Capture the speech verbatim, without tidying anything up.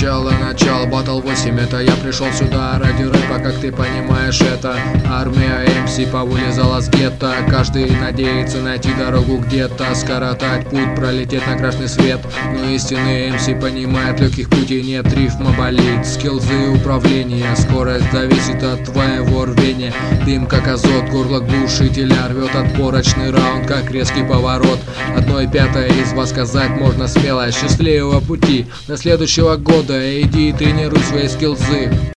Начало, начало, батл восемь, это я пришел сюда ради рэпа, как ты понимаешь это. Армия эм си повылезала с гетто, каждый надеется найти дорогу где-то, скоротать путь, пролететь на красный свет. Но истинный эм си понимает, легких путей нет, рифма болит, скиллзы управления, скорость зависит от твоего рвения. Дым как азот, горло глушителя рвет отборочный раунд, как резкий поворот. Одно и пятое из вас сказать можно смело. Счастливого пути до следующего года, иди и тренируй свои скиллзы.